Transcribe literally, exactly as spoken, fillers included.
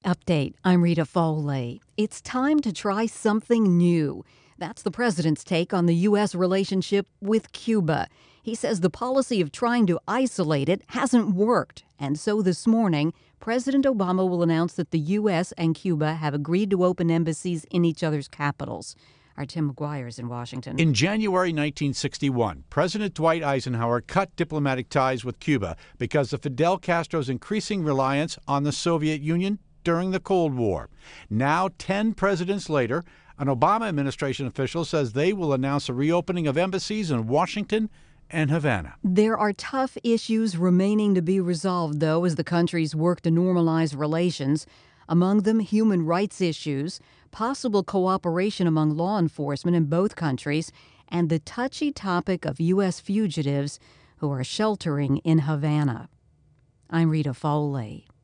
Update, I'm Rita Foley. It's time to try something new. That's the president's take on the U S relationship with Cuba. He says the policy of trying to isolate it hasn't worked. And so this morning, President Obama will announce that the U S and Cuba have agreed to open embassies in each other's capitals. Our Tim McGuire is in Washington. In January nineteen sixty-one, President Dwight Eisenhower cut diplomatic ties with Cuba because of Fidel Castro's increasing reliance on the Soviet Union during the Cold War. Now, ten presidents later, an Obama administration official says they will announce a reopening of embassies in Washington and Havana. There are tough issues remaining to be resolved, though, as the countries work to normalize relations. Among them, human rights issues, possible cooperation among law enforcement in both countries, and the touchy topic of U S fugitives who are sheltering in Havana. I'm Rita Foley.